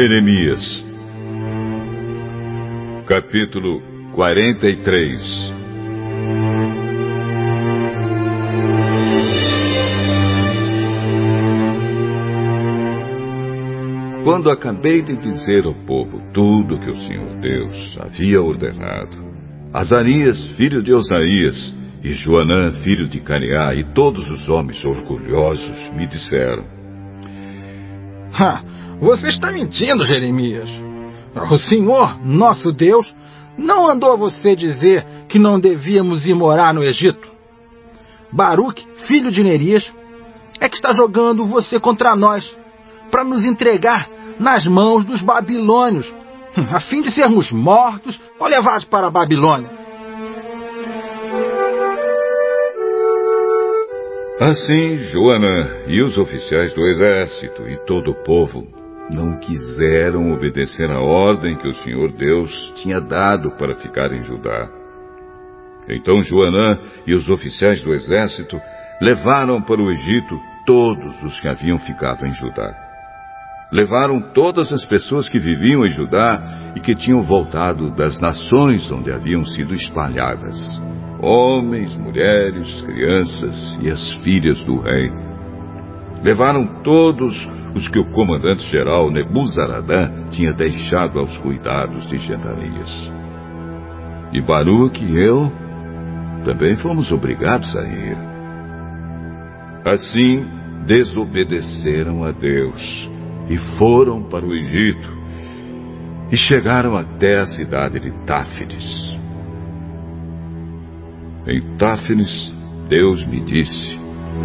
Jeremias, capítulo 43. Quando acabei de dizer ao povo tudo o que o Senhor Deus havia ordenado, Azarias, filho de Osaías, e Joanã, filho de Careá, e todos os homens orgulhosos me disseram: Você está mentindo, Jeremias. O Senhor, nosso Deus, não mandou a você dizer que não devíamos ir morar no Egito. Baruque, filho de Nerias, é que está jogando você contra nós, para nos entregar nas mãos dos babilônios, a fim de sermos mortos ou levados para a Babilônia. Assim, Joanã e os oficiais do exército e todo o povo não quiseram obedecer à ordem que o Senhor Deus tinha dado para ficar em Judá. Então Joanã e os oficiais do exército levaram para o Egito todos os que haviam ficado em Judá. Levaram todas as pessoas que viviam em Judá e que tinham voltado das nações onde haviam sido espalhadas: homens, mulheres, crianças e as filhas do rei. Levaram todos os que o comandante-geral Nebuzaradã tinha deixado aos cuidados de Gedalias. E Baruque e eu também fomos obrigados a ir. Assim, desobedeceram a Deus e foram para o Egito e chegaram até a cidade de Táfinis. Em Táfinis, Deus me disse: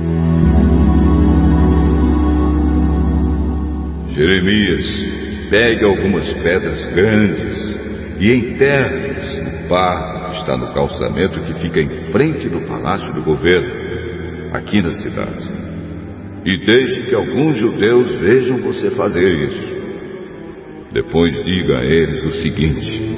Jeremias, pegue algumas pedras grandes e enterre-as no barro que está no calçamento que fica em frente do palácio do governo, aqui na cidade. E deixe que alguns judeus vejam você fazer isso. Depois diga a eles o seguinte: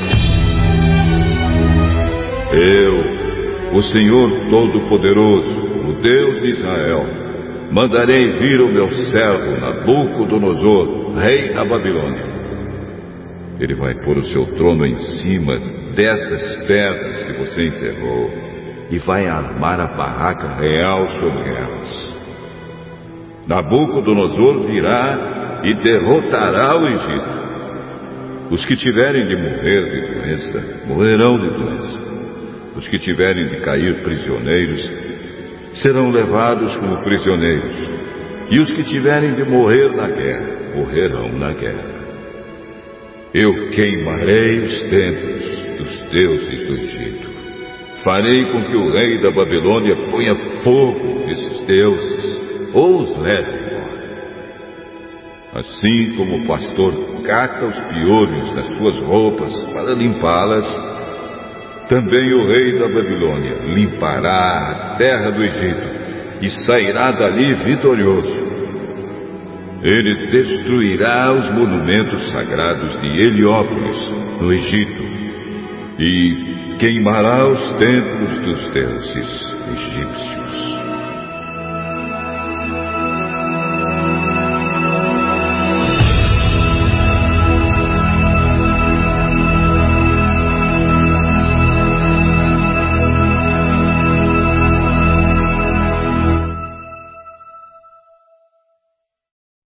Eu, o Senhor Todo-Poderoso, o Deus de Israel, mandarei vir o meu servo Nabucodonosor, rei da Babilônia. Ele vai pôr o seu trono em cima dessas pedras que você enterrou e vai armar a barraca real sobre elas. Nabucodonosor virá e derrotará o Egito. Os que tiverem de morrer de doença, morrerão de doença. Os que tiverem de cair prisioneiros, serão levados como prisioneiros. E os que tiverem de morrer na guerra, morrerão na guerra. Eu queimarei os templos dos deuses do Egito. Farei com que o rei da Babilônia ponha fogo nesses deuses, ou os leve embora. Assim como o pastor cata os piolhos das suas roupas para limpá-las, também o rei da Babilônia limpará a terra do Egito e sairá dali vitorioso. Ele destruirá os monumentos sagrados de Heliópolis, no Egito, e queimará os templos dos deuses egípcios.